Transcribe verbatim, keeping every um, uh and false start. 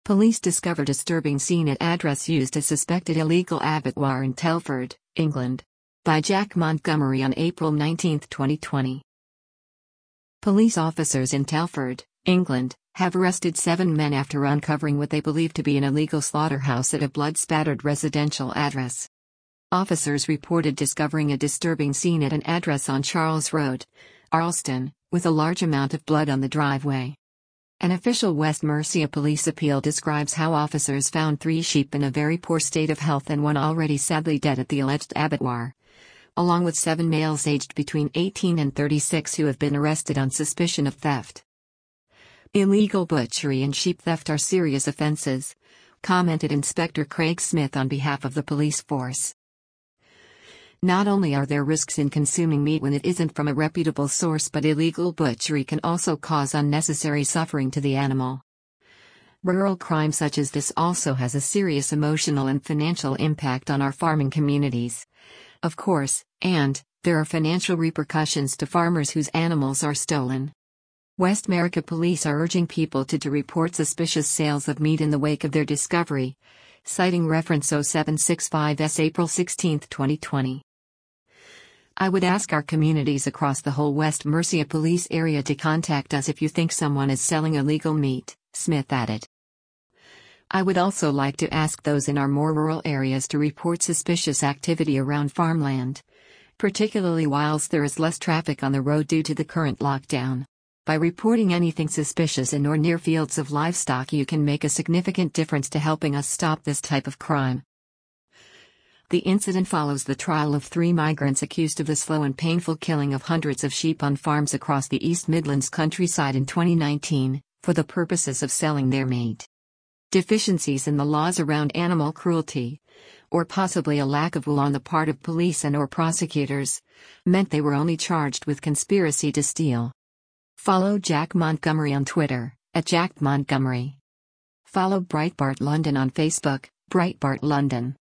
Police discover disturbing scene at address used as suspected illegal abattoir in Telford, England. By Jack Montgomery on April nineteenth, twenty twenty. Police officers in Telford, England, have arrested seven men after uncovering what they believe to be an illegal slaughterhouse at a blood-spattered residential address. Officers reported discovering a disturbing scene at an address on Charles Road, Arleston, with a large amount of blood on the driveway. An official West Mercia police appeal describes how officers found three sheep in a very poor state of health and one already sadly dead at the alleged abattoir, along with seven males aged between eighteen and thirty-six who have been arrested on suspicion of theft. Illegal butchery and sheep theft are serious offenses, commented Inspector Craig Smith on behalf of the police force. Not only are there risks in consuming meat when it isn't from a reputable source, but illegal butchery can also cause unnecessary suffering to the animal. Rural crime such as this also has a serious emotional and financial impact on our farming communities. Of course, and there are financial repercussions to farmers whose animals are stolen. West Mercia police are urging people to, to report suspicious sales of meat in the wake of their discovery, citing reference oh seven six five S April sixteenth, twenty twenty. I would ask our communities across the whole West Mercia police area to contact us if you think someone is selling illegal meat, Smith added. I would also like to ask those in our more rural areas to report suspicious activity around farmland, particularly whilst there is less traffic on the road due to the current lockdown. By reporting anything suspicious in or near fields of livestock, you can make a significant difference to helping us stop this type of crime. The incident follows the trial of three migrants accused of the slow and painful killing of hundreds of sheep on farms across the East Midlands countryside in twenty nineteen, for the purposes of selling their meat. Deficiencies in the laws around animal cruelty, or possibly a lack of will on the part of police and or prosecutors, meant they were only charged with conspiracy to steal. Follow Jack Montgomery on Twitter, at Jack Montgomery. Follow Breitbart London on Facebook, Breitbart London.